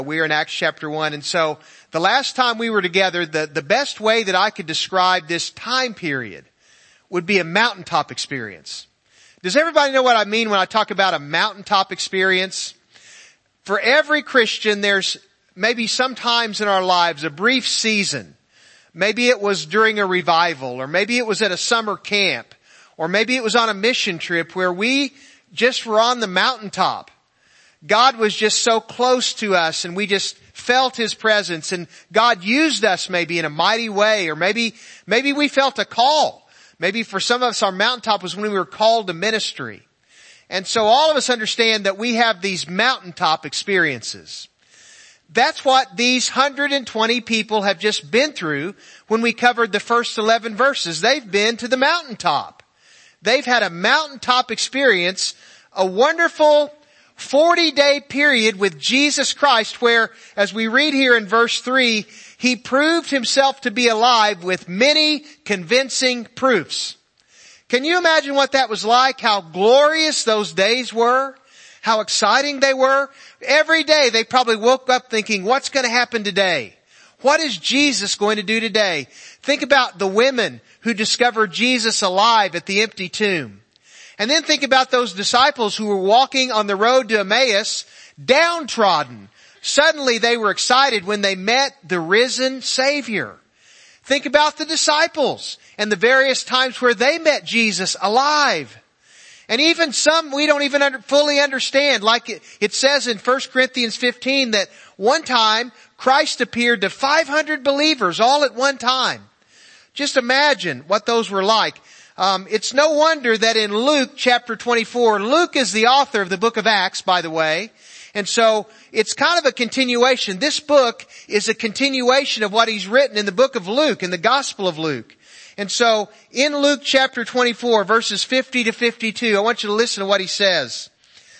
We are in Acts chapter 1, and so the last time we were together, the best way that I could describe this time period would be a mountaintop experience. Does everybody know what I mean when I talk about a mountaintop experience? For every Christian, there's maybe sometimes in our lives a brief season. Maybe it was during a revival, or maybe it was at a summer camp, or maybe it was on a mission trip where we just were on the mountaintop. God was just so close to us and we just felt His presence, and God used us maybe in a mighty way, or maybe we felt a call. Maybe for some of us our mountaintop was when we were called to ministry. And so all of us understand that we have these mountaintop experiences. That's what these 120 people have just been through when we covered the first 11 verses. They've been to the mountaintop. They've had a mountaintop experience, a wonderful 40-day period with Jesus Christ where, as we read here in verse 3, He proved Himself to be alive with many convincing proofs. Can you imagine what that was like? How glorious those days were? How exciting they were? Every day they probably woke up thinking, what's going to happen today? What is Jesus going to do today? Think about the women who discovered Jesus alive at the empty tomb. And then think about those disciples who were walking on the road to Emmaus, downtrodden. Suddenly they were excited when they met the risen Savior. Think about the disciples and the various times where they met Jesus alive. And even some we don't even fully understand. Like it says in 1 Corinthians 15 that one time Christ appeared to 500 believers all at one time. Just imagine what those were like. It's no wonder that in Luke chapter 24, Luke is the author of the book of Acts, by the way. And so it's kind of a continuation. This book is a continuation of what he's written in the book of Luke, in the Gospel of Luke. And so in Luke chapter 24, verses 50 to 52, I want you to listen to what he says.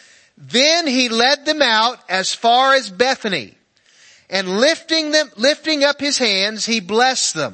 Then he led them out as far as Bethany, and lifting up his hands, he blessed them.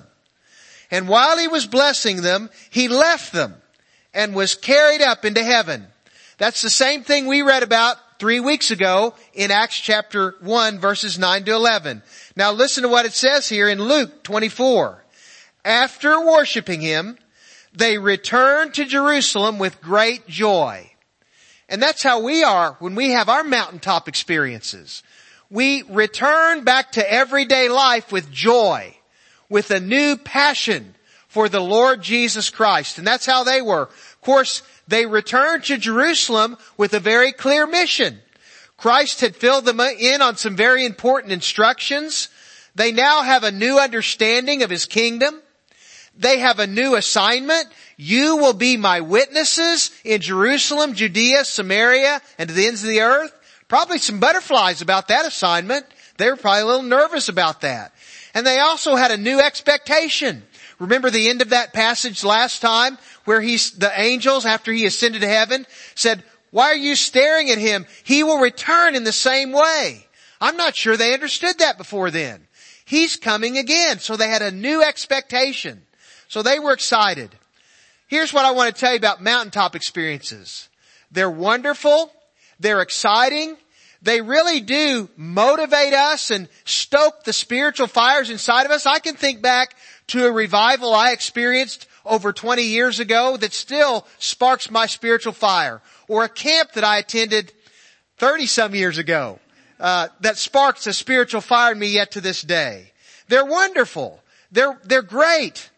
And while he was blessing them, he left them and was carried up into heaven. That's the same thing we read about 3 weeks ago in Acts chapter 1 verses 9 to 11. Now listen to what it says here in Luke 24. After worshiping Him, they returned to Jerusalem with great joy. And that's how we are when we have our mountaintop experiences. We return back to everyday life with joy, with a new passion for the Lord Jesus Christ. And that's how they were. Of course, they returned to Jerusalem with a very clear mission. Christ had filled them in on some very important instructions. They now have a new understanding of His kingdom. They have a new assignment. You will be my witnesses in Jerusalem, Judea, Samaria, and to the ends of the earth. Probably some butterflies about that assignment. They were probably a little nervous about that. And they also had a new expectation. Remember the end of that passage last time where the angels, after He ascended to heaven, said, why are you staring at Him? He will return in the same way. I'm not sure they understood that before then. He's coming again. So they had a new expectation. So they were excited. Here's what I want to tell you about mountaintop experiences. They're wonderful. They're exciting. They really do motivate us and stoke the spiritual fires inside of us. I can think back to a revival I experienced over 20 years ago that still sparks my spiritual fire. Or a camp that I attended 30-some years ago that sparks a spiritual fire in me yet to this day. They're wonderful. They're great.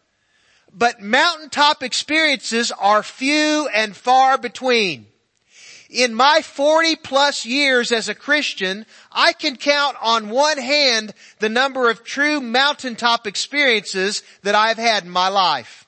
But mountaintop experiences are few and far between. In my 40 plus years as a Christian, I can count on one hand the number of true mountaintop experiences that I've had in my life.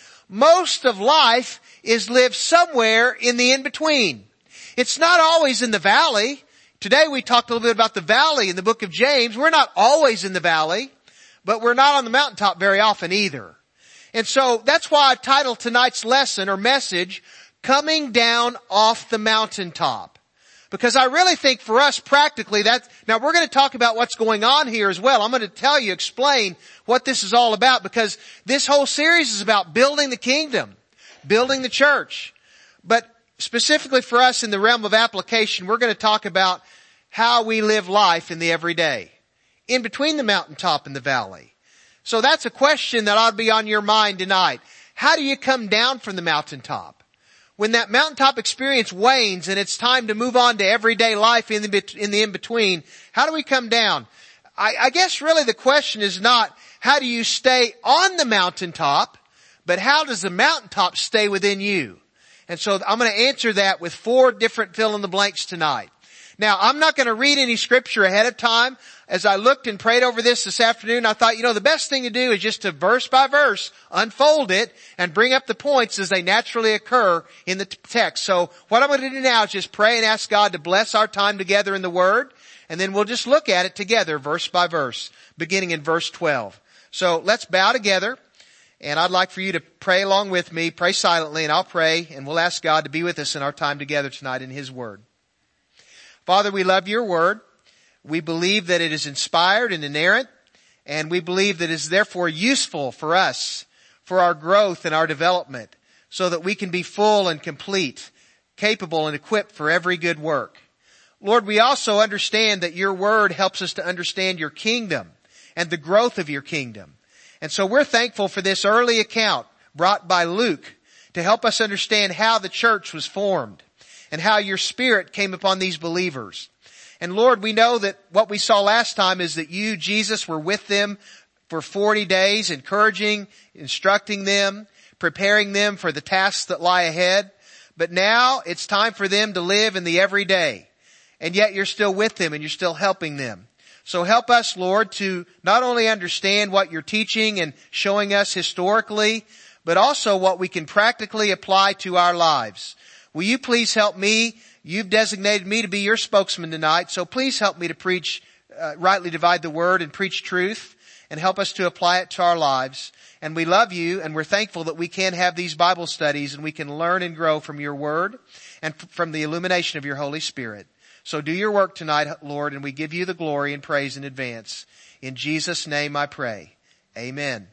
Most of life is lived somewhere in the in-between. It's not always in the valley. Today we talked a little bit about the valley in the book of James. We're not always in the valley, but we're not on the mountaintop very often either. And so that's why I titled tonight's lesson or message, Coming Down Off the Mountaintop. Because I really think for us practically now we're going to talk about what's going on here as well. I'm going to explain what this is all about, because this whole series is about building the kingdom, building the church. But specifically for us in the realm of application, we're going to talk about how we live life in the everyday, in between the mountaintop and the valley. So that's a question that ought to be on your mind tonight. How do you come down from the mountaintop? When that mountaintop experience wanes and it's time to move on to everyday life in the in-between, how do we come down? I guess really the question is not how do you stay on the mountaintop, but how does the mountaintop stay within you? And so I'm going to answer that with 4 different fill-in-the-blanks tonight. Now, I'm not going to read any scripture ahead of time. As I looked and prayed over this afternoon, I thought, the best thing to do is just to verse by verse unfold it and bring up the points as they naturally occur in the text. So what I'm going to do now is just pray and ask God to bless our time together in the Word, and then we'll just look at it together verse by verse, beginning in verse 12. So let's bow together, and I'd like for you to pray along with me. Pray silently, and I'll pray, and we'll ask God to be with us in our time together tonight in His Word. Father, we love your Word. We believe that it is inspired and inerrant, and we believe that it is therefore useful for us, for our growth and our development, so that we can be full and complete, capable and equipped for every good work. Lord, we also understand that your Word helps us to understand your kingdom and the growth of your kingdom. And so we're thankful for this early account brought by Luke to help us understand how the church was formed and how your Spirit came upon these believers. And Lord, we know that what we saw last time is that you, Jesus, were with them for 40 days, encouraging, instructing them, preparing them for the tasks that lie ahead. But now it's time for them to live in the everyday. And yet you're still with them and you're still helping them. So help us, Lord, to not only understand what you're teaching and showing us historically, but also what we can practically apply to our lives. Will you please help me? You've designated me to be your spokesman tonight, so please help me to preach, rightly divide the word and preach truth, and help us to apply it to our lives. And we love you, and we're thankful that we can have these Bible studies and we can learn and grow from your word and from the illumination of your Holy Spirit. So do your work tonight, Lord, and we give you the glory and praise in advance. In Jesus' name I pray. Amen.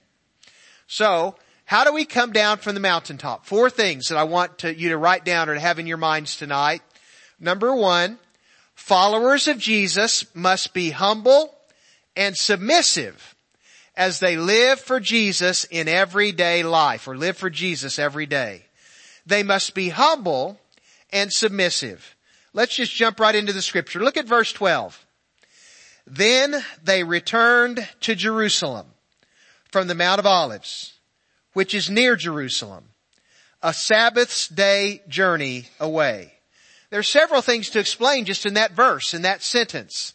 So, how do we come down from the mountaintop? 4 things that I want you to write down or to have in your minds tonight. Number 1, followers of Jesus must be humble and submissive as they live for Jesus in everyday life, or live for Jesus every day. They must be humble and submissive. Let's just jump right into the scripture. Look at verse 12. Then they returned to Jerusalem from the Mount of Olives, which is near Jerusalem, a Sabbath's day journey away. There are several things to explain just in that verse, in that sentence.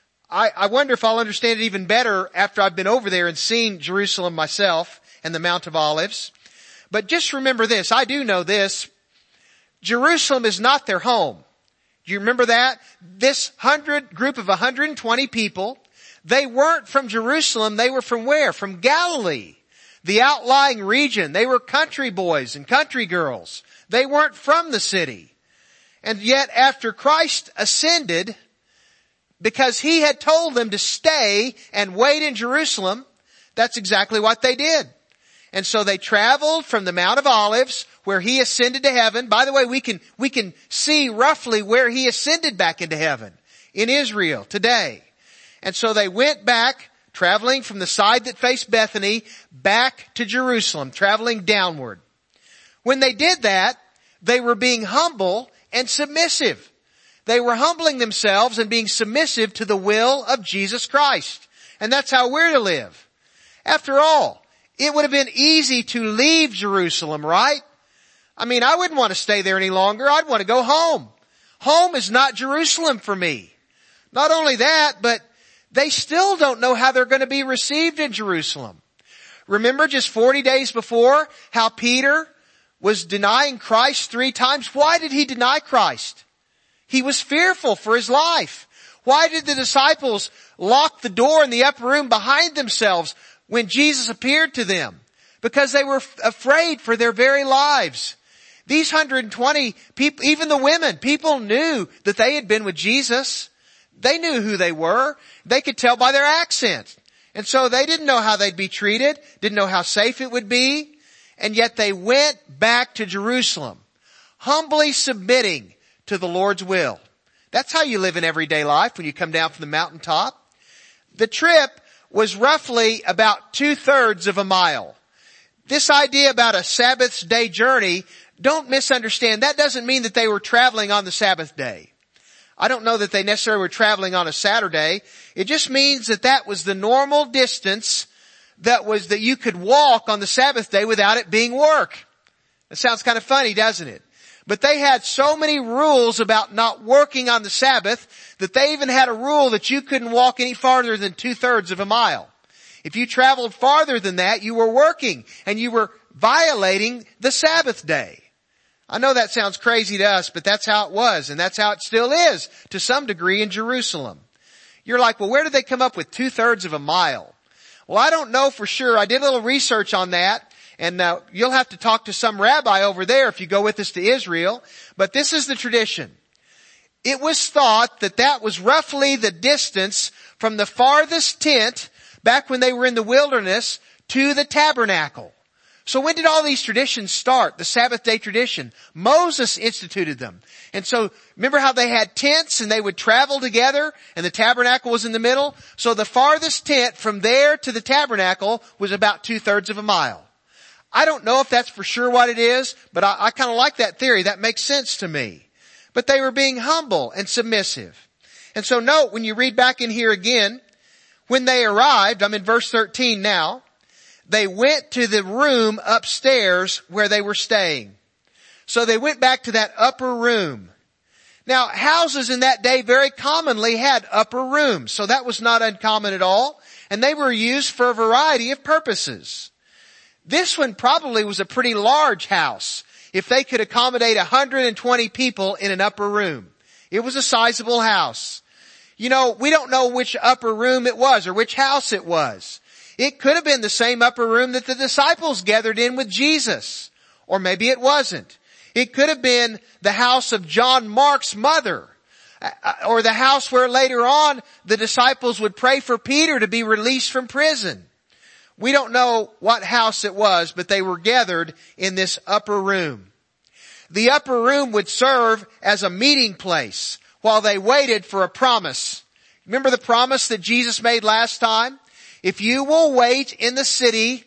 I wonder if I'll understand it even better after I've been over there and seen Jerusalem myself and the Mount of Olives. But just remember this, I do know this, Jerusalem is not their home. Do you remember that? This group of 120 people, they weren't from Jerusalem, they were from where? From Galilee, the outlying region. They were country boys and country girls. They weren't from the city. And yet after Christ ascended, because he had told them to stay and wait in Jerusalem, that's exactly what they did. And so they traveled from the Mount of Olives, where he ascended to heaven. By the way, we can see roughly where he ascended back into heaven in Israel today. And so they went back, traveling from the side that faced Bethany back to Jerusalem, traveling downward. When they did that, they were being humble and submissive. They were humbling themselves and being submissive to the will of Jesus Christ. And that's how we're to live. After all, it would have been easy to leave Jerusalem, right? I mean, I wouldn't want to stay there any longer. I'd want to go home. Home is not Jerusalem for me. Not only that, but they still don't know how they're going to be received in Jerusalem. Remember just 40 days before how Peter was denying Christ 3 times? Why did he deny Christ? He was fearful for his life. Why did the disciples lock the door in the upper room behind themselves when Jesus appeared to them? Because they were afraid for their very lives. These 120 people, even the women, people knew that they had been with Jesus. They knew who they were. They could tell by their accent. And so they didn't know how they'd be treated, didn't know how safe it would be. And yet they went back to Jerusalem, humbly submitting to the Lord's will. That's how you live in everyday life when you come down from the mountaintop. The trip was roughly about 2/3 of a mile. This idea about a Sabbath day journey, don't misunderstand. That doesn't mean that they were traveling on the Sabbath day. I don't know that they necessarily were traveling on a Saturday. It just means that that was the normal distance that you could walk on the Sabbath day without it being work. That sounds kind of funny, doesn't it? But they had so many rules about not working on the Sabbath that they even had a rule that you couldn't walk any farther than 2/3 of a mile. If you traveled farther than that, you were working and you were violating the Sabbath day. I know that sounds crazy to us, but that's how it was, and that's how it still is to some degree in Jerusalem. You're like, well, where did they come up with 2/3 of a mile? Well, I don't know for sure. I did a little research on that, and you'll have to talk to some rabbi over there if you go with us to Israel. But this is the tradition. It was thought that that was roughly the distance from the farthest tent back when they were in the wilderness to the tabernacle. So when did all these traditions start? The Sabbath day tradition. Moses instituted them. And so remember how they had tents and they would travel together and the tabernacle was in the middle? So the farthest tent from there to the tabernacle was about 2/3 of a mile. I don't know if that's for sure what it is, but I kind of like that theory. That makes sense to me. But they were being humble and submissive. And so note, when you read back in here again, when they arrived, I'm in verse 13 now, they went to the room upstairs where they were staying. So they went back to that upper room. Now, houses in that day very commonly had upper rooms, so that was not uncommon at all, and they were used for a variety of purposes. This one probably was a pretty large house, if they could accommodate 120 people in an upper room. It was a sizable house. You know, we don't know which upper room it was or which house it was. It could have been the same upper room that the disciples gathered in with Jesus. Or maybe it wasn't. It could have been the house of John Mark's mother. Or the house where later on the disciples would pray for Peter to be released from prison. We don't know what house it was, but they were gathered in this upper room. The upper room would serve as a meeting place while they waited for a promise. Remember the promise that Jesus made last time? If you will wait in the city,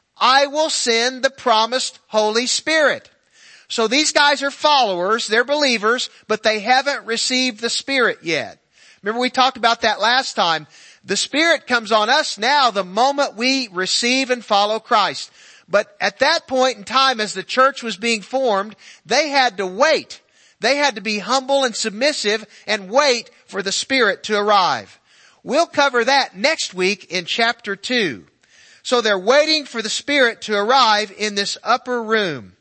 I will send the promised Holy Spirit. So these guys are followers, they're believers, but they haven't received the Spirit yet. Remember we talked about that last time. The Spirit comes on us now the moment we receive and follow Christ. But at that point in time, as the church was being formed, they had to wait. They had to be humble and submissive and wait for the Spirit to arrive. We'll cover that next week in chapter 2. So they're waiting for the Spirit to arrive in this upper room.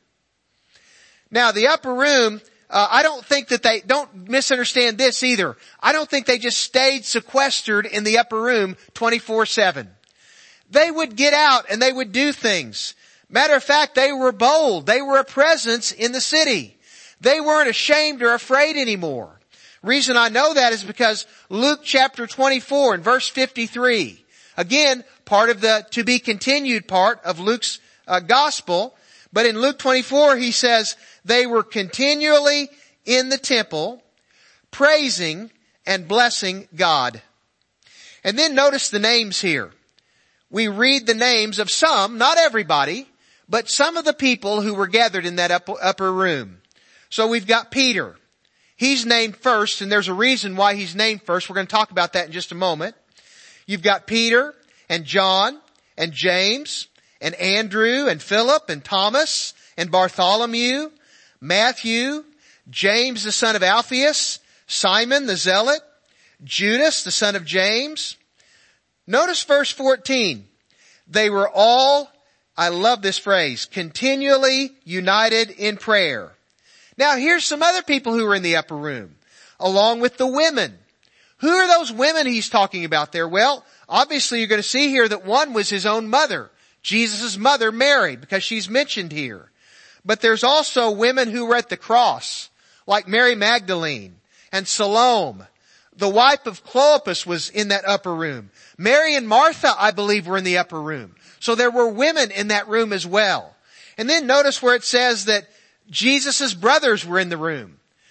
Now the upper room, I don't think that don't misunderstand this either. I don't think they just stayed sequestered in the upper room 24/7. They would get out and they would do things. Matter of fact, they were bold. They were a presence in the city. They weren't ashamed or afraid anymore. Reason I know that is because Luke chapter 24 and verse 53, again, part of the to be continued part of Luke's gospel, but in Luke 24 he says, they were continually in the temple, praising and blessing God. And then notice the names here. We read the names of some, not everybody, but some of the people who were gathered in that upper room. So we've got Peter. He's named first, and there's a reason why he's named first. We're going to talk about that in just a moment. You've got Peter and John and James and Andrew and Philip and Thomas and Bartholomew, Matthew, James the son of Alphaeus, Simon the Zealot, Judas the son of James. Notice verse 14. They were all, I love this phrase, continually united in prayer. Now here's some other people who were in the upper room, along with the women. Who are those women he's talking about there? Well, obviously you're going to see here that one was his own mother, Jesus' mother Mary, because she's mentioned here. But there's also women who were at the cross, like Mary Magdalene and Salome. The wife of Clopas was in that upper room. Mary and Martha, I believe, were in the upper room. So there were women in that room as well. And then notice where it says that Jesus' brothers were in the room.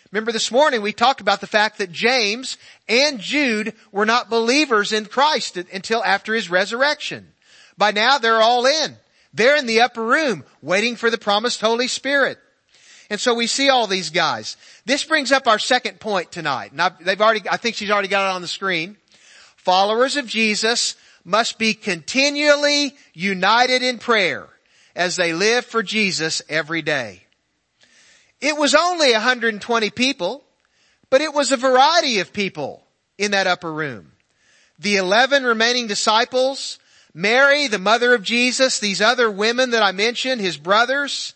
Remember this morning we talked about the fact that James and Jude were not believers in Christ until after his resurrection. By now they're all in. They're in the upper room waiting for the promised Holy Spirit. And so we see all these guys. This brings up our second point tonight. And I think she's already got it on the screen. Followers of Jesus must be continually united in prayer as they live for Jesus every day. It was only 120 people, but it was a variety of people in that upper room. The 11 remaining disciples, Mary, the mother of Jesus, these other women that I mentioned, his brothers,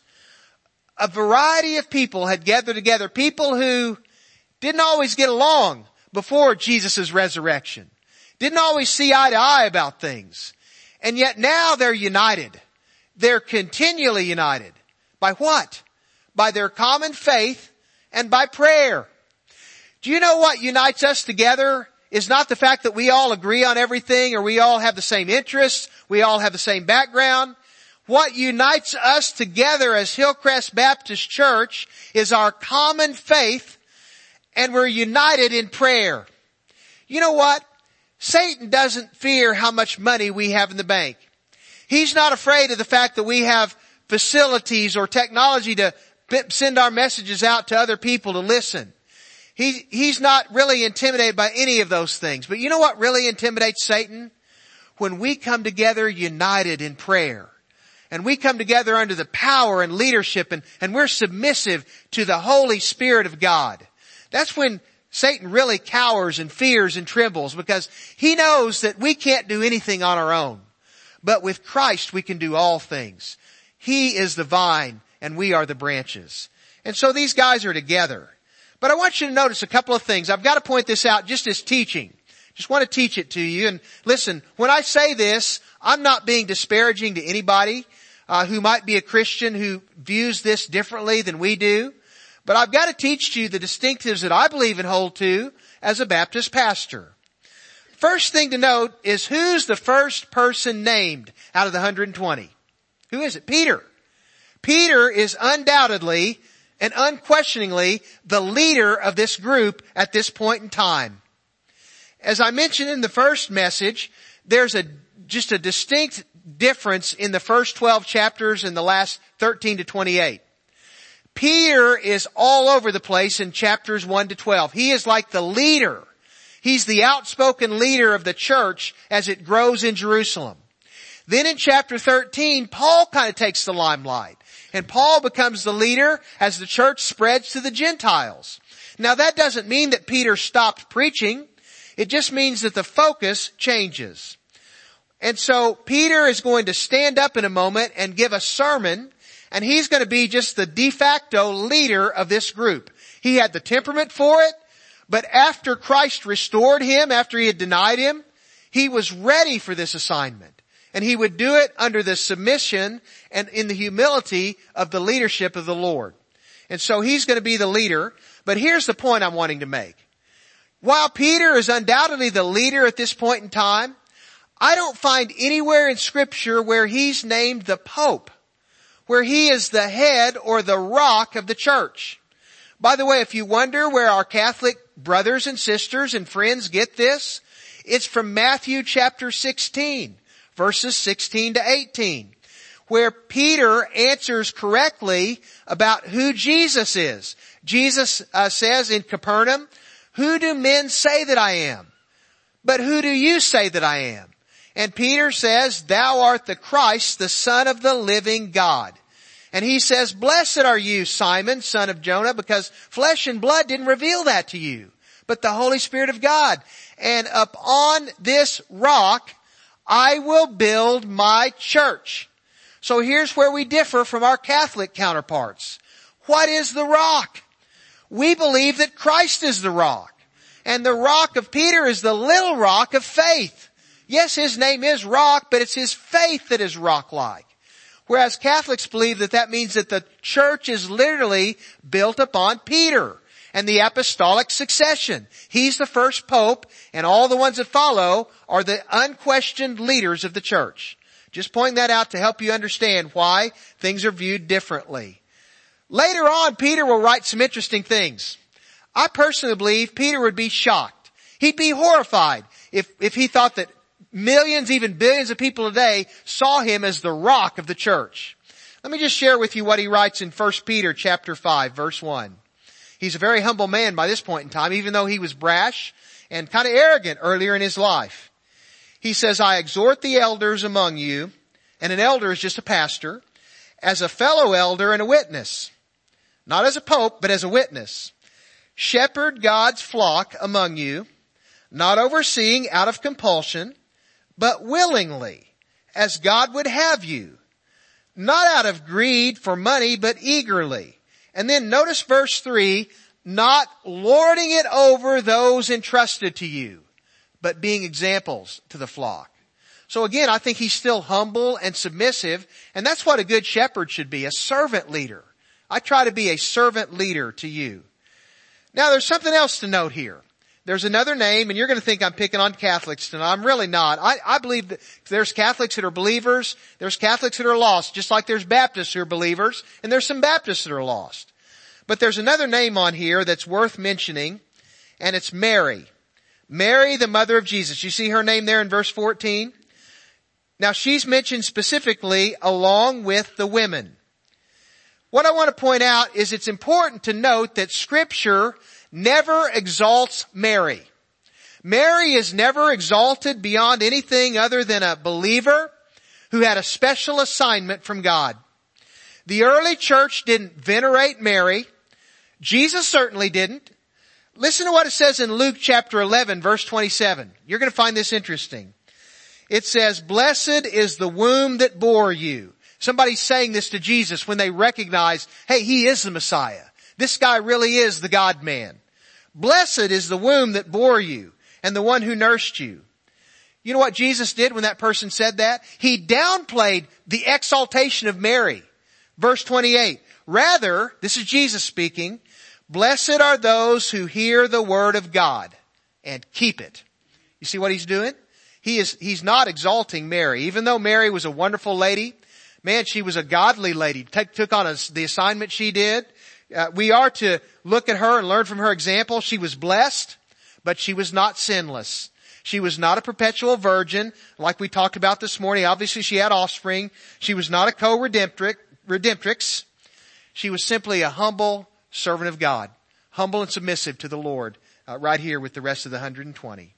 a variety of people had gathered together, people who didn't always get along before Jesus' resurrection, didn't always see eye to eye about things. And yet now they're united. They're continually united. By what? By their common faith and by prayer. Do you know what unites us together is not the fact that we all agree on everything or we all have the same interests, we all have the same background. What unites us together as Hillcrest Baptist Church is our common faith, and we're united in prayer. You know what? Satan doesn't fear how much money we have in the bank. He's not afraid of the fact that we have facilities or technology to send our messages out to other people to listen. He's not really intimidated by any of those things. But you know what really intimidates Satan? When we come together united in prayer. And we come together under the power and leadership and we're submissive to the Holy Spirit of God. That's when Satan really cowers and fears and trembles, because he knows that we can't do anything on our own. But with Christ we can do all things. He is the vine and we are the branches. And so these guys are together. But I want you to notice a couple of things. I've got to point this out just as teaching. Just want to teach it to you. And listen, when I say this, I'm not being disparaging to anybody who might be a Christian who views this differently than we do. But I've got to teach to you the distinctives that I believe and hold to as a Baptist pastor. First thing to note is who's the first person named out of the 120? Who is it? Peter. Peter is undoubtedly and unquestioningly the leader of this group at this point in time. As I mentioned in the first message, there's just a distinct difference in the first 12 chapters and the last 13 to 28. Peter is all over the place in chapters 1 to 12. He is like the leader. He's the outspoken leader of the church as it grows in Jerusalem. Then in chapter 13, Paul kind of takes the limelight. And Paul becomes the leader as the church spreads to the Gentiles. Now that doesn't mean that Peter stopped preaching. It just means that the focus changes. And so Peter is going to stand up in a moment and give a sermon, and he's going to be just the de facto leader of this group. He had the temperament for it, but after Christ restored him, after he had denied him, he was ready for this assignment. And he would do it under the submission and in the humility of the leadership of the Lord. And so he's going to be the leader. But here's the point I'm wanting to make. While Peter is undoubtedly the leader at this point in time, I don't find anywhere in Scripture where he's named the Pope, where he is the head or the rock of the church. By the way, if you wonder where our Catholic brothers and sisters and friends get this, it's from Matthew chapter 16. Verses 16 to 18, where Peter answers correctly about who Jesus is. Jesus says in Capernaum, "Who do men say that I am? But who do you say that I am?" And Peter says, "Thou art the Christ, the Son of the living God." And he says, "Blessed are you, Simon, son of Jonah, because flesh and blood didn't reveal that to you, but the Holy Spirit of God. And upon this rock I will build my church." So here's where we differ from our Catholic counterparts. What is the rock? We believe that Christ is the rock. And the rock of Peter is the little rock of faith. Yes, his name is rock, but it's his faith that is rock-like. Whereas Catholics believe that means that the church is literally built upon Peter and the apostolic succession. He's the first pope, and all the ones that follow are the unquestioned leaders of the church. Just pointing that out to help you understand why things are viewed differently. Later on, Peter will write some interesting things. I personally believe Peter would be shocked. He'd be horrified if he thought that millions, even billions of people today saw him as the rock of the church. Let me just share with you what he writes in 1 Peter chapter 5, verse 1. He's a very humble man by this point in time, even though he was brash and kind of arrogant earlier in his life. He says, I exhort the elders among you, and an elder is just a pastor, as a fellow elder and a witness. Not as a pope, but as a witness. Shepherd God's flock among you, not overseeing out of compulsion, but willingly, as God would have you. Not out of greed for money, but eagerly. And then notice verse 3, not lording it over those entrusted to you, but being examples to the flock. So again, I think he's still humble and submissive, and that's what a good shepherd should be, a servant leader. I try to be a servant leader to you. Now there's something else to note here. There's another name, and you're going to think I'm picking on Catholics tonight. I'm really not. I believe that there's Catholics that are believers, there's Catholics that are lost, just like there's Baptists who are believers, and there's some Baptists that are lost. But there's another name on here that's worth mentioning, and it's Mary. Mary, the mother of Jesus. You see her name there in verse 14? Now she's mentioned specifically along with the women. What I want to point out is it's important to note that Scripture never exalts Mary. Mary is never exalted beyond anything other than a believer who had a special assignment from God. The early church didn't venerate Mary. Jesus certainly didn't. Listen to what it says in Luke chapter 11, verse 27. You're going to find this interesting. It says, blessed is the womb that bore you. Somebody's saying this to Jesus when they recognize, hey, he is the Messiah. This guy really is the God-man. Blessed is the womb that bore you and the one who nursed you. You know what Jesus did when that person said that? He downplayed the exaltation of Mary. Verse 28. Rather, this is Jesus speaking, blessed are those who hear the word of God and keep it. You see what he's doing? He's not exalting Mary. Even though Mary was a wonderful lady, man, she was a godly lady. Took on the assignment she did. We are to look at her and learn from her example. She was blessed, but she was not sinless. She was not a perpetual virgin, like we talked about this morning. Obviously, she had offspring. She was not a co-redemptrix. She was simply a humble servant of God, humble and submissive to the Lord, right here with the rest of the 120.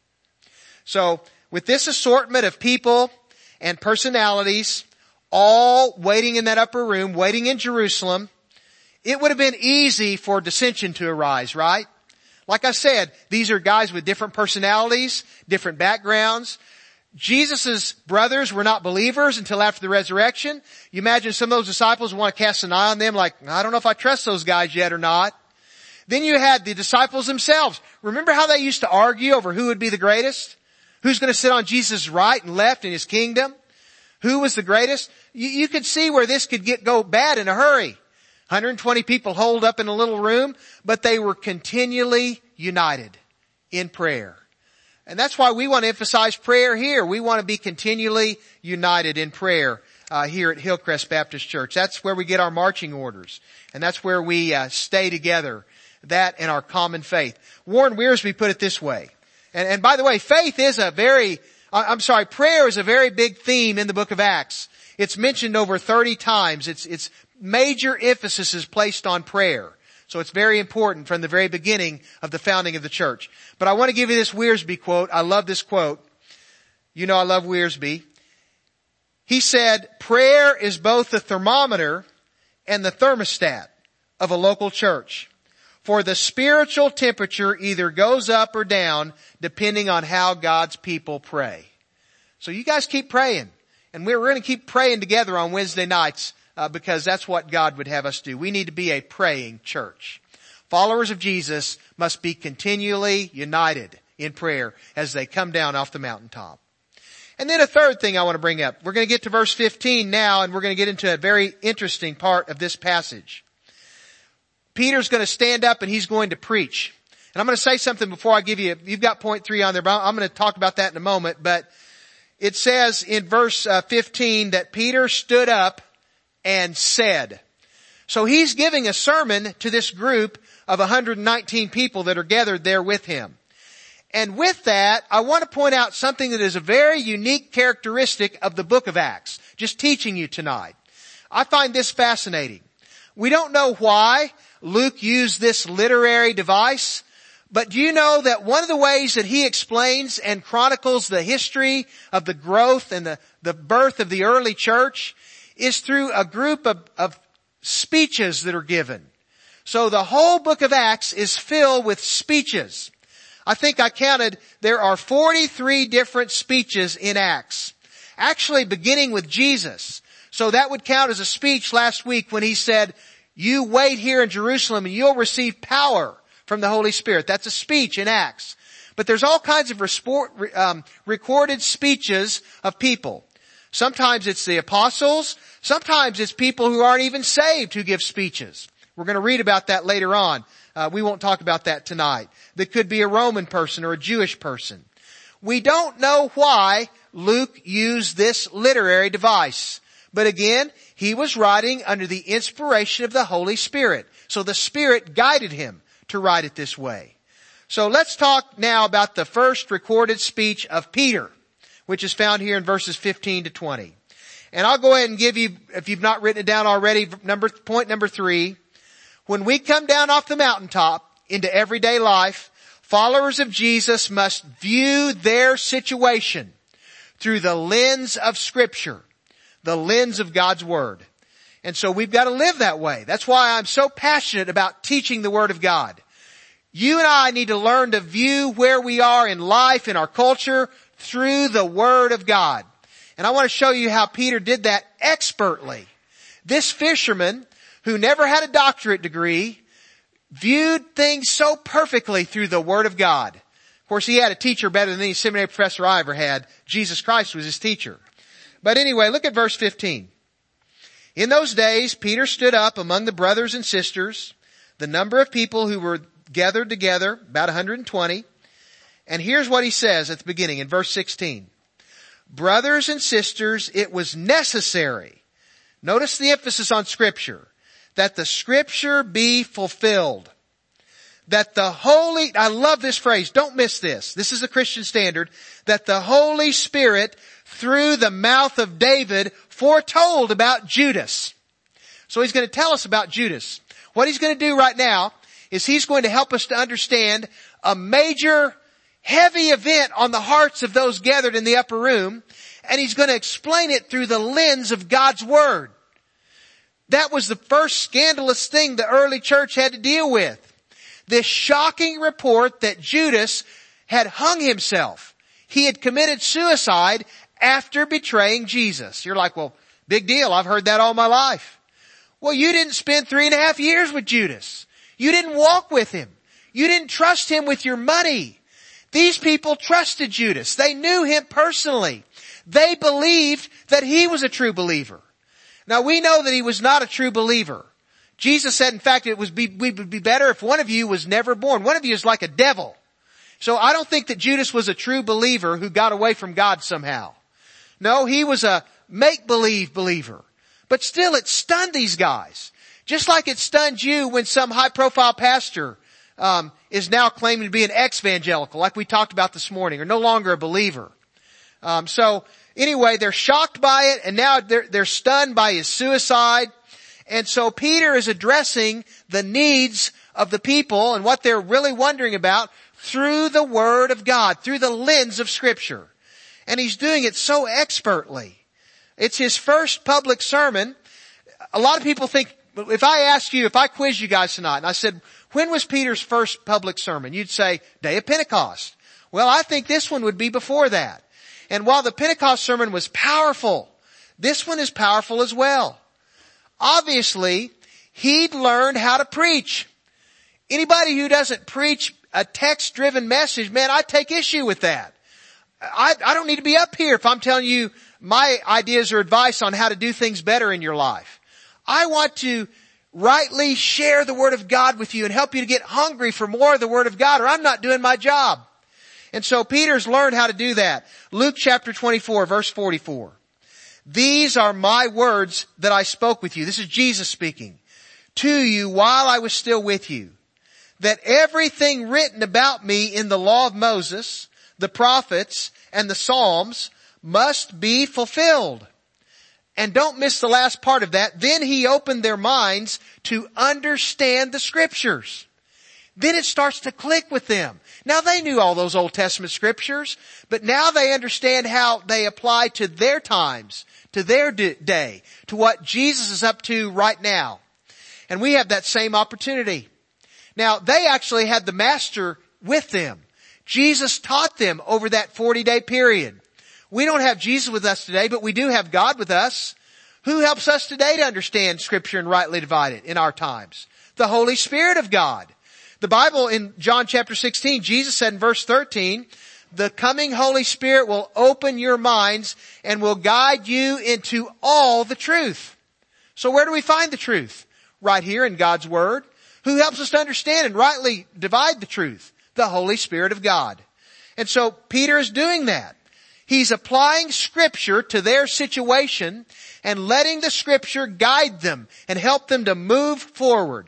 So, with this assortment of people and personalities, all waiting in that upper room, waiting in Jerusalem, it would have been easy for dissension to arise, right? Like I said, these are guys with different personalities, different backgrounds. Jesus' brothers were not believers until after the resurrection. You imagine some of those disciples want to cast an eye on them like, I don't know if I trust those guys yet or not. Then you had the disciples themselves. Remember how they used to argue over who would be the greatest? Who's going to sit on Jesus' right and left in his kingdom? Who was the greatest? You could see where this could go bad in a hurry. 120 people holed up in a little room, but they were continually united in prayer. And that's why we want to emphasize prayer here. We want to be continually united in prayer here at Hillcrest Baptist Church. That's where we get our marching orders. And that's where we stay together. That and our common faith. Warren Wiersbe put it this way. And by the way, prayer is a very big theme in the book of Acts. It's mentioned over 30 times. It's major emphasis is placed on prayer. So it's very important from the very beginning of the founding of the church. But I want to give you this Wiersbe quote. I love this quote. You know I love Wiersbe. He said, prayer is both the thermometer and the thermostat of a local church. For the spiritual temperature either goes up or down depending on how God's people pray. So you guys keep praying. And we're going to keep praying together on Wednesday nights because that's what God would have us do. We need to be a praying church. Followers of Jesus must be continually united in prayer as they come down off the mountaintop. And then a third thing I want to bring up. We're going to get to verse 15 now, and we're going to get into a very interesting part of this passage. Peter's going to stand up and he's going to preach. And I'm going to say something before I give you've got point 3 on there, but I'm going to talk about that in a moment. But it says in verse 15 that Peter stood up and said. So he's giving a sermon to this group of 119 people that are gathered there with him. And with that, I want to point out something that is a very unique characteristic of the book of Acts. Just teaching you tonight. I find this fascinating. We don't know why Luke used this literary device, but do you know that one of the ways that he explains and chronicles the history of the growth and the birth of the early church is through a group of speeches that are given. So the whole book of Acts is filled with speeches. I think I counted, there are 43 different speeches in Acts. Actually beginning with Jesus. So that would count as a speech last week when he said, you wait here in Jerusalem and you'll receive power from the Holy Spirit. That's a speech in Acts. But there's all kinds of recorded speeches of people. Sometimes it's the apostles. Sometimes it's people who aren't even saved who give speeches. We're going to read about that later on. We won't talk about that tonight. That could be a Roman person or a Jewish person. We don't know why Luke used this literary device. But again, he was writing under the inspiration of the Holy Spirit. So the Spirit guided him to write it this way. So let's talk now about the first recorded speech of Peter, which is found here in verses 15 to 20. And I'll go ahead and give you, if you've not written it down already, point number 3. When we come down off the mountaintop into everyday life, followers of Jesus must view their situation through the lens of Scripture, the lens of God's Word. And so we've got to live that way. That's why I'm so passionate about teaching the Word of God. You and I need to learn to view where we are in life, in our culture, through the Word of God. And I want to show you how Peter did that expertly. This fisherman, who never had a doctorate degree, viewed things so perfectly through the Word of God. Of course, he had a teacher better than any seminary professor I ever had. Jesus Christ was his teacher. But anyway, look at verse 15. In those days, Peter stood up among the brothers and sisters, the number of people who were gathered together, about 120. And here's what he says at the beginning in verse 16. Brothers and sisters, it was necessary. Notice the emphasis on Scripture. That the Scripture be fulfilled. That the Holy, I love this phrase, don't miss this. This is a Christian standard. That the Holy Spirit, through the mouth of David, foretold about Judas. So he's going to tell us about Judas. What he's going to do right now is he's going to help us to understand a major, heavy event on the hearts of those gathered in the upper room. And he's going to explain it through the lens of God's Word. That was the first scandalous thing the early church had to deal with. This shocking report that Judas had hung himself. He had committed suicide after betraying Jesus. You're like, well, big deal. I've heard that all my life. Well, you didn't spend 3.5 years with Judas. You didn't walk with him. You didn't trust him with your money. These people trusted Judas. They knew him personally. They believed that he was a true believer. Now we know that he was not a true believer. Jesus said, in fact, we would be better if one of you was never born. One of you is like a devil. So I don't think that Judas was a true believer who got away from God somehow. No, he was a make-believe believer. But still, it stunned these guys. Just like it stunned you when some high-profile pastor is now claiming to be an ex-evangelical, like we talked about this morning, or no longer a believer. So anyway, they're shocked by it, and now they're stunned by his suicide. And so Peter is addressing the needs of the people and what they're really wondering about through the Word of God, through the lens of Scripture. And he's doing it so expertly. It's his first public sermon. A lot of people think, if I quiz you guys tonight, and I said, when was Peter's first public sermon? You'd say, day of Pentecost. Well, I think this one would be before that. And while the Pentecost sermon was powerful, this one is powerful as well. Obviously, he'd learned how to preach. Anybody who doesn't preach a text-driven message, man, I take issue with that. I don't need to be up here if I'm telling you my ideas or advice on how to do things better in your life. I want to rightly share the Word of God with you and help you to get hungry for more of the Word of God, or I'm not doing my job. And so Peter's learned how to do that. Luke chapter 24, verse 44. These are my words that I spoke with you. This is Jesus speaking. to you while I was still with you, that everything written about me in the law of Moses, the prophets, and the Psalms must be fulfilled. And don't miss the last part of that. Then he opened their minds to understand the scriptures. Then it starts to click with them. Now they knew all those Old Testament scriptures, but now they understand how they apply to their times, to their day, to what Jesus is up to right now. And we have that same opportunity. Now they actually had the Master with them. Jesus taught them over that 40-day period. We don't have Jesus with us today, but we do have God with us. Who helps us today to understand Scripture and rightly divide it in our times? The Holy Spirit of God. The Bible in John chapter 16, Jesus said in verse 13, the coming Holy Spirit will open your minds and will guide you into all the truth. So where do we find the truth? Right here in God's Word. Who helps us to understand and rightly divide the truth? The Holy Spirit of God. And so Peter is doing that. He's applying Scripture to their situation and letting the Scripture guide them and help them to move forward.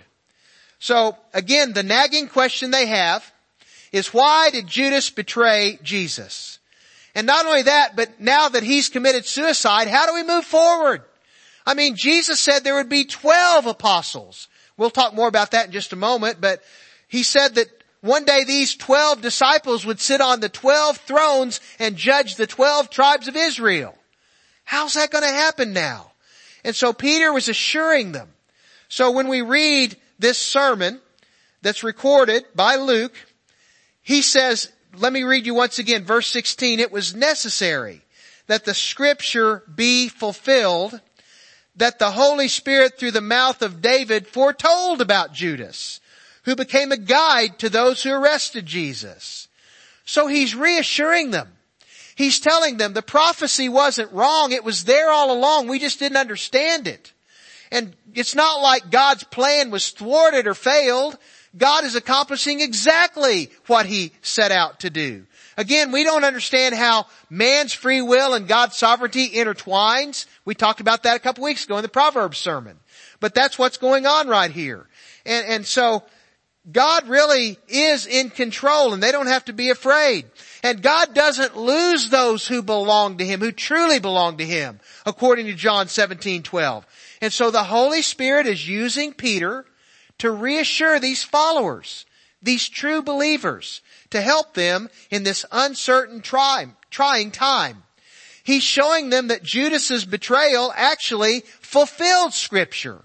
So again, the nagging question they have is, why did Judas betray Jesus? And not only that, but now that he's committed suicide, how do we move forward? I mean, Jesus said there would be 12 apostles. We'll talk more about that in just a moment, but he said that one day these 12 disciples would sit on the 12 thrones and judge the 12 tribes of Israel. How's that going to happen now? And so Peter was assuring them. So when we read this sermon that's recorded by Luke, he says, let me read you once again, verse 16, it was necessary that the Scripture be fulfilled, that the Holy Spirit through the mouth of David foretold about Judas, who became a guide to those who arrested Jesus. So he's reassuring them. He's telling them the prophecy wasn't wrong. It was there all along. We just didn't understand it. And it's not like God's plan was thwarted or failed. God is accomplishing exactly what He set out to do. Again, we don't understand how man's free will and God's sovereignty intertwines. We talked about that a couple weeks ago in the Proverbs sermon. But that's what's going on right here. And so God really is in control, and they don't have to be afraid. And God doesn't lose those who belong to Him, who truly belong to Him, according to John 17:12. And so the Holy Spirit is using Peter to reassure these followers, these true believers, to help them in this uncertain, trying time. He's showing them that Judas's betrayal actually fulfilled Scripture.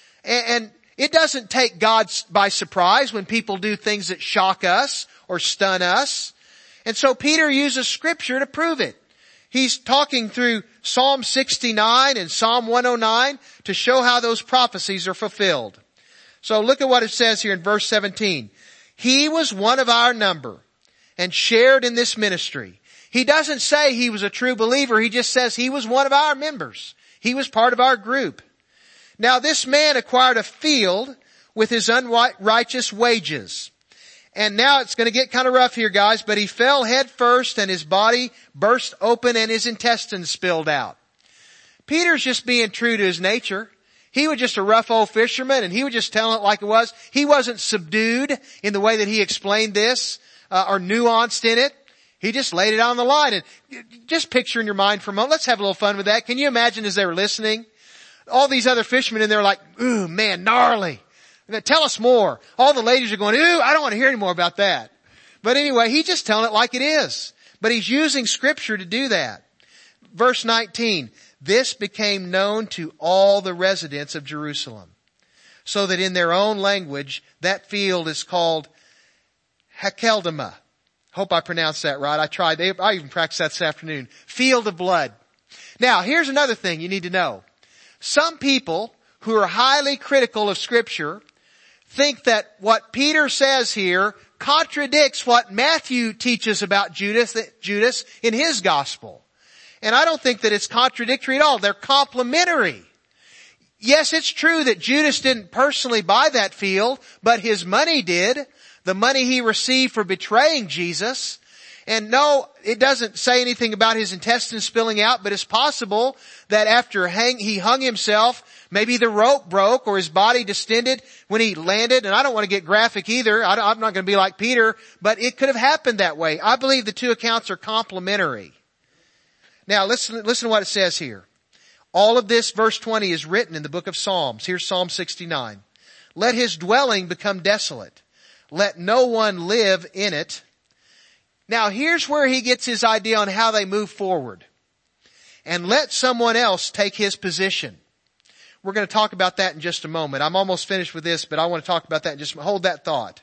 And it doesn't take God by surprise when people do things that shock us or stun us. And so Peter uses Scripture to prove it. He's talking through Psalm 69 and Psalm 109 to show how those prophecies are fulfilled. So look at what it says here in verse 17. He was one of our number and shared in this ministry. He doesn't say he was a true believer. He just says he was one of our members. He was part of our group. Now this man acquired a field with his unrighteous wages. And now it's going to get kind of rough here, guys, but he fell head first and his body burst open and his intestines spilled out. Peter's just being true to his nature. He was just a rough old fisherman, and he was just telling it like it was. He wasn't subdued in the way that he explained this or nuanced in it. He just laid it on the line. And just picture in your mind for a moment. Let's have a little fun with that. Can you imagine as they were listening? All these other fishermen in there like, ooh, man, gnarly. Tell us more. All the ladies are going, ooh, I don't want to hear any more about that. But anyway, he's just telling it like it is. But he's using Scripture to do that. Verse 19, this became known to all the residents of Jerusalem, so that in their own language, that field is called Hakeldama. Hope I pronounced that right. I tried. I even practiced that this afternoon. Field of blood. Now, here's another thing you need to know. Some people who are highly critical of Scripture think that what Peter says here contradicts what Matthew teaches about Judas in his gospel. And I don't think that it's contradictory at all. They're complementary. Yes, it's true that Judas didn't personally buy that field, but his money did. The money he received for betraying Jesus. And no, it doesn't say anything about his intestines spilling out, but it's possible that after he hung himself, maybe the rope broke or his body distended when he landed. And I don't want to get graphic either. I'm not going to be like Peter, but it could have happened that way. I believe the two accounts are complementary. Now listen to what it says here. All of this, verse 20, is written in the book of Psalms. Here's Psalm 69. Let his dwelling become desolate. Let no one live in it. Now here's where he gets his idea on how they move forward. And let someone else take his position. We're going to talk about that in just a moment. I'm almost finished with this, but I want to talk about that. Just hold that thought.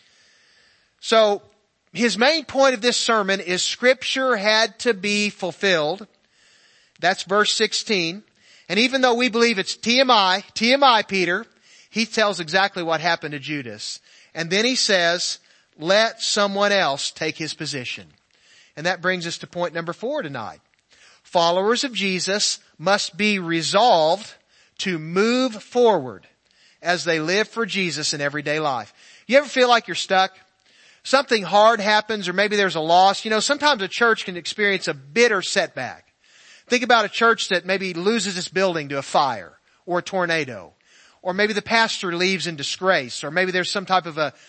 So his main point of this sermon is Scripture had to be fulfilled. That's verse 16. And even though we believe it's TMI, Peter, he tells exactly what happened to Judas. And then he says, let someone else take his position. And that brings us to point number 4 tonight. Followers of Jesus must be resolved to move forward as they live for Jesus in everyday life. You ever feel like you're stuck? Something hard happens, or maybe there's a loss. You know, sometimes a church can experience a bitter setback. Think about a church that maybe loses its building to a fire or a tornado. Or maybe the pastor leaves in disgrace. Or maybe there's some type of a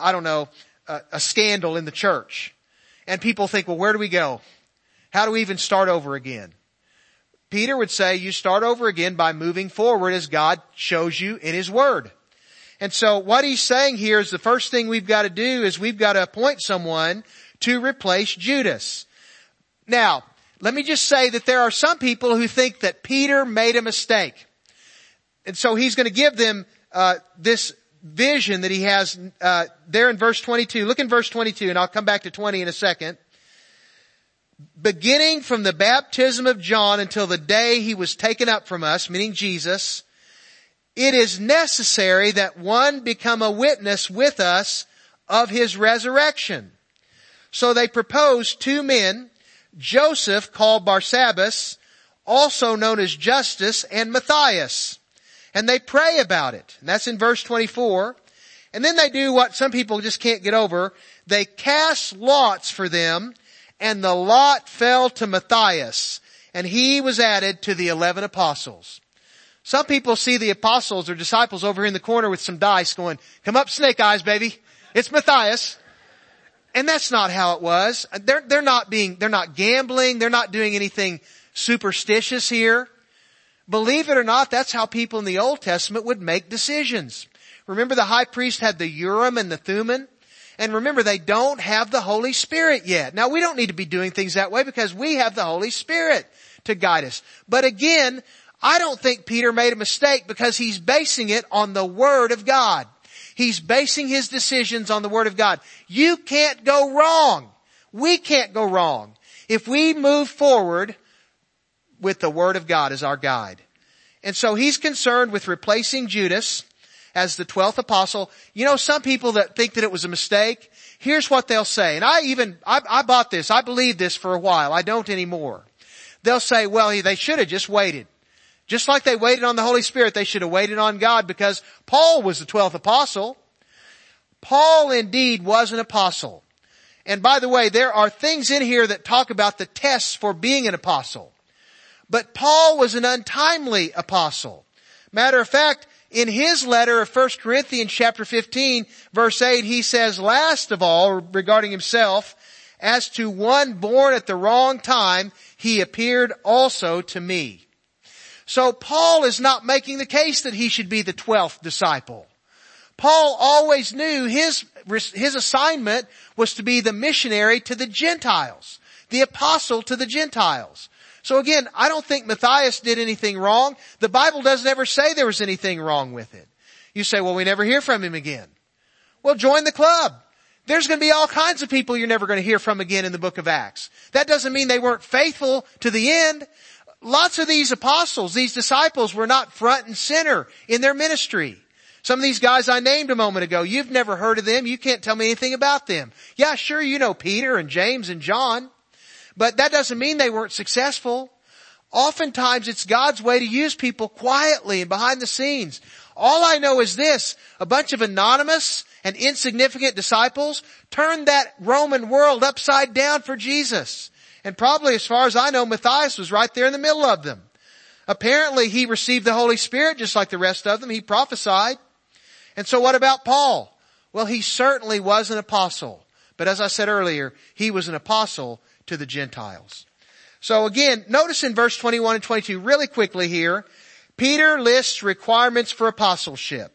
scandal in the church. And people think, well, where do we go? How do we even start over again? Peter would say you start over again by moving forward as God shows you in His Word. And so what he's saying here is the first thing we've got to do is we've got to appoint someone to replace Judas. Now, let me just say that there are some people who think that Peter made a mistake. And so he's going to give them this vision that he has there in verse 22. Look in verse 22, and I'll come back to 20 in a second. Beginning from the baptism of John until the day he was taken up from us, meaning Jesus, it is necessary that one become a witness with us of his resurrection. So they proposed 2 men, Joseph called Barsabbas, also known as Justus, and Matthias. And they pray about it. And that's in verse 24. And then they do what some people just can't get over. They cast lots for them, and the lot fell to Matthias, and he was added to the 11 apostles. Some people see the apostles or disciples over here in the corner with some dice going, come up, snake eyes, baby. It's Matthias. And that's not how it was. They're not gambling. They're not doing anything superstitious here. Believe it or not, that's how people in the Old Testament would make decisions. Remember the high priest had the Urim and the Thummim? And remember, they don't have the Holy Spirit yet. Now, we don't need to be doing things that way because we have the Holy Spirit to guide us. But again, I don't think Peter made a mistake because he's basing it on the Word of God. He's basing his decisions on the Word of God. You can't go wrong. We can't go wrong if we move forward with the Word of God as our guide. And so he's concerned with replacing Judas as the 12th apostle. You know, some people that think that it was a mistake, here's what they'll say. And I bought this. I believed this for a while. I don't anymore. They'll say, well, they should have just waited. Just like they waited on the Holy Spirit, they should have waited on God because Paul was the 12th apostle. Paul indeed was an apostle. And by the way, there are things in here that talk about the tests for being an apostle. But Paul was an untimely apostle. Matter of fact, in his letter of 1 Corinthians chapter 15, verse 8, he says, last of all, regarding himself, as to one born at the wrong time, he appeared also to me. So Paul is not making the case that he should be the 12th disciple. Paul always knew his assignment was to be the missionary to the Gentiles, the apostle to the Gentiles. So again, I don't think Matthias did anything wrong. The Bible doesn't ever say there was anything wrong with it. You say, well, we never hear from him again. Well, join the club. There's going to be all kinds of people you're never going to hear from again in the book of Acts. That doesn't mean they weren't faithful to the end. Lots of these apostles, these disciples were not front and center in their ministry. Some of these guys I named a moment ago, you've never heard of them. You can't tell me anything about them. Yeah, sure, you know Peter and James and John. But that doesn't mean they weren't successful. Oftentimes it's God's way to use people quietly and behind the scenes. All I know is this: a bunch of anonymous and insignificant disciples turned that Roman world upside down for Jesus. And probably, as far as I know, Matthias was right there in the middle of them. Apparently he received the Holy Spirit just like the rest of them. He prophesied. And so what about Paul? Well, he certainly was an apostle. But as I said earlier, he was an apostle to the Gentiles. So again, notice in verse 21 and 22 really quickly here, Peter lists requirements for apostleship.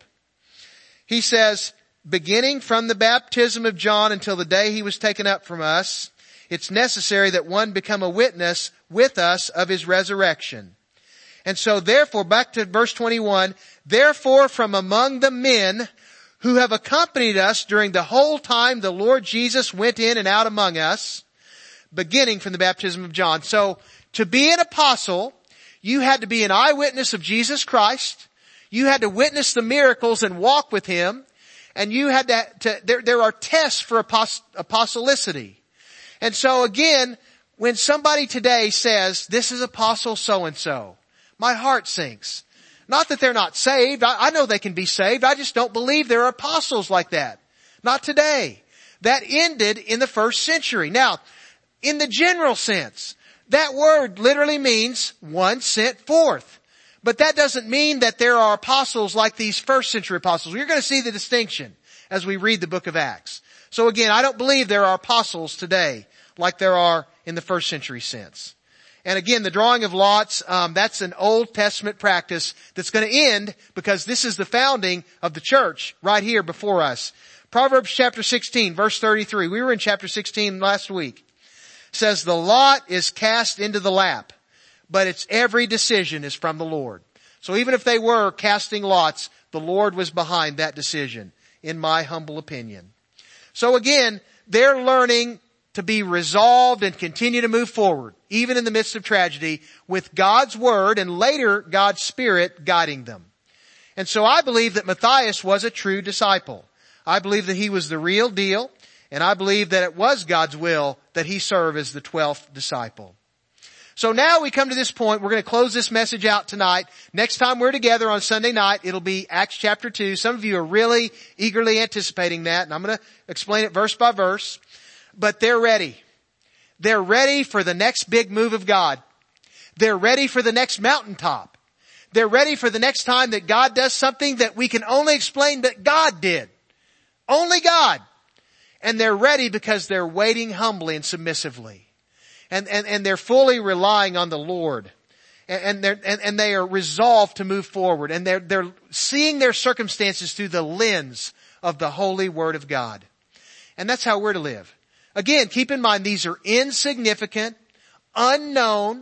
He says, beginning from the baptism of John until the day he was taken up from us, it's necessary that one become a witness with us of his resurrection. And so therefore, back to verse 21, therefore from among the men who have accompanied us during the whole time the Lord Jesus went in and out among us, beginning from the baptism of John. So to be an apostle, you had to be an eyewitness of Jesus Christ. You had to witness the miracles and walk with him. And you had there are tests for apostolicity. And so again, when somebody today says, this is apostle so-and-so, my heart sinks. Not that they're not saved. I know they can be saved. I just don't believe there are apostles like that. Not today. That ended in the first century. Now, in the general sense, that word literally means one sent forth. But that doesn't mean that there are apostles like these first century apostles. You're going to see the distinction as we read the book of Acts. So again, I don't believe there are apostles today like there are in the first century sense. And again, the drawing of lots, that's an Old Testament practice that's going to end because this is the founding of the church right here before us. Proverbs chapter 16, verse 33. We were in chapter 16 last week. It says, the lot is cast into the lap, but its every decision is from the Lord. So even if they were casting lots, the Lord was behind that decision, in my humble opinion. So again, they're learning to be resolved and continue to move forward, even in the midst of tragedy, with God's Word and later God's Spirit guiding them. And so I believe that Matthias was a true disciple. I believe that he was the real deal, and I believe that it was God's will that he serve as the 12th disciple. So now we come to this point. We're going to close this message out tonight. Next time we're together on Sunday night, it'll be Acts chapter 2. Some of you are really eagerly anticipating that, and I'm going to explain it verse by verse. But they're ready. They're ready for the next big move of God. They're ready for the next mountaintop. They're ready for the next time that God does something that we can only explain that God did. Only God. And they're ready because they're waiting humbly and submissively. And they're fully relying on the Lord. And they are resolved to move forward. And they're seeing their circumstances through the lens of the holy Word of God. And that's how we're to live. Again, keep in mind these are insignificant, unknown,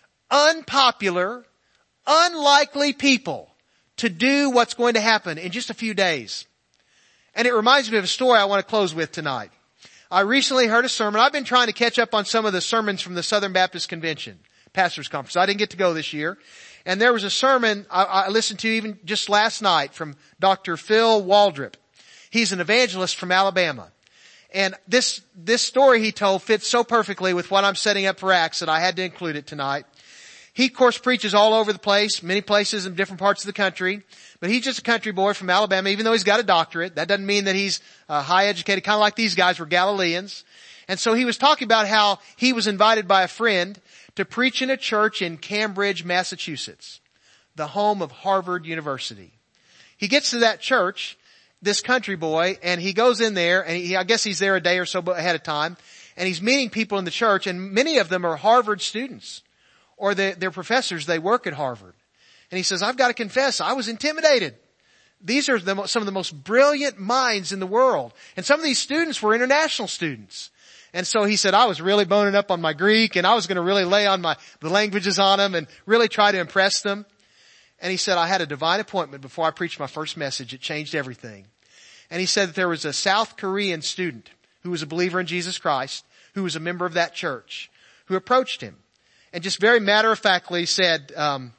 unpopular, unlikely people to do what's going to happen in just a few days. And it reminds me of a story I want to close with tonight. I recently heard a sermon. I've been trying to catch up on some of the sermons from the Southern Baptist Convention, Pastors Conference. I didn't get to go this year. And there was a sermon I listened to even just last night from Dr. Phil Waldrop. He's an evangelist from Alabama. And this story he told fits so perfectly with what I'm setting up for Acts that I had to include it tonight. He, of course, preaches all over the place, many places in different parts of the country. But he's just a country boy from Alabama, even though he's got a doctorate. That doesn't mean that he's high educated, kind of like these guys were Galileans. And so he was talking about how he was invited by a friend to preach in a church in Cambridge, Massachusetts, the home of Harvard University. He gets to that church, this country boy, and he goes in there, and I guess he's there a day or so ahead of time, and he's meeting people in the church, and many of them are Harvard students, or they're professors, they work at Harvard. And he says, I've got to confess, I was intimidated. These are some of the most brilliant minds in the world. And some of these students were international students. And so he said, I was really boning up on my Greek, and I was going to really lay on the languages on them and really try to impress them. And he said, I had a divine appointment before I preached my first message. It changed everything. And he said that there was a South Korean student who was a believer in Jesus Christ, who was a member of that church, who approached him and just very matter-of-factly said, Dr.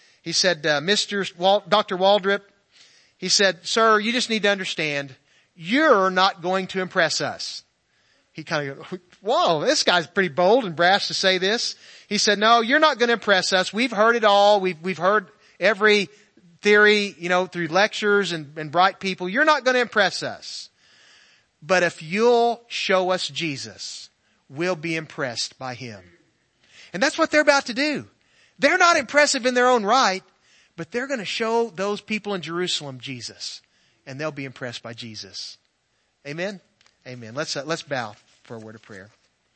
Waldrop, he said, sir, you just need to understand, you're not going to impress us. He kind of goes, whoa, this guy's pretty bold and brash to say this. He said, no, you're not going to impress us. We've heard it all. We've heard every theory, through lectures and bright people. You're not going to impress us. But if you'll show us Jesus, we'll be impressed by him. And that's what they're about to do. They're not impressive in their own right, but they're going to show those people in Jerusalem Jesus, and they'll be impressed by Jesus. Amen? Amen. Let's bow for a word of prayer.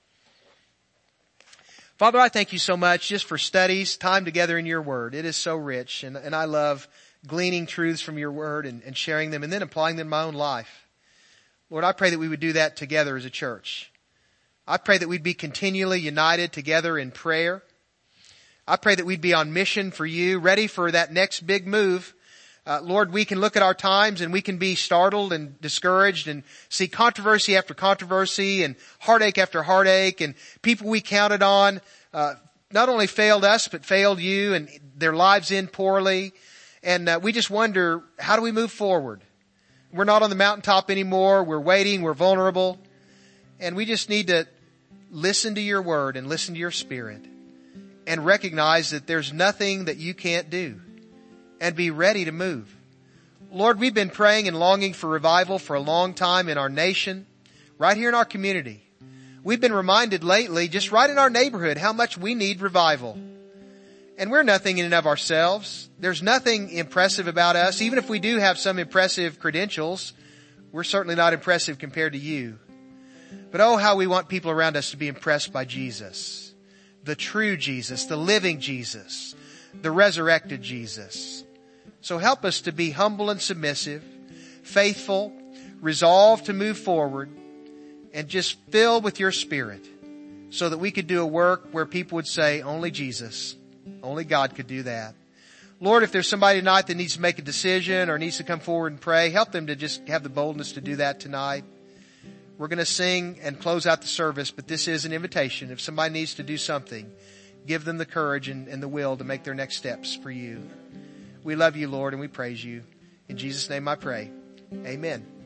Father, I thank you so much just for studies, time together in your word. It is so rich, and I love gleaning truths from your word and sharing them and then applying them in my own life. Lord, I pray that we would do that together as a church. I pray that we'd be continually united together in prayer. I pray that we'd be on mission for you, ready for that next big move. Lord, we can look at our times and we can be startled and discouraged and see controversy after controversy and heartache after heartache, and people we counted on not only failed us but failed you, and their lives end poorly. And we just wonder, how do we move forward? We're not on the mountaintop anymore. We're waiting. We're vulnerable. And we just need to listen to your word and listen to your spirit and recognize that there's nothing that you can't do, and be ready to move. Lord, we've been praying and longing for revival for a long time in our nation, right here in our community. We've been reminded lately, just right in our neighborhood, how much we need revival. And we're nothing in and of ourselves. There's nothing impressive about us. Even if we do have some impressive credentials, we're certainly not impressive compared to you. But oh, how we want people around us to be impressed by Jesus, the true Jesus, the living Jesus, the resurrected Jesus. So help us to be humble and submissive, faithful, resolved to move forward, and just filled with your spirit so that we could do a work where people would say, only Jesus, only God could do that. Lord, if there's somebody tonight that needs to make a decision or needs to come forward and pray, help them to just have the boldness to do that tonight. We're going to sing and close out the service, but this is an invitation. If somebody needs to do something, give them the courage and the will to make their next steps for you. We love you, Lord, and we praise you. In Jesus' name I pray. Amen.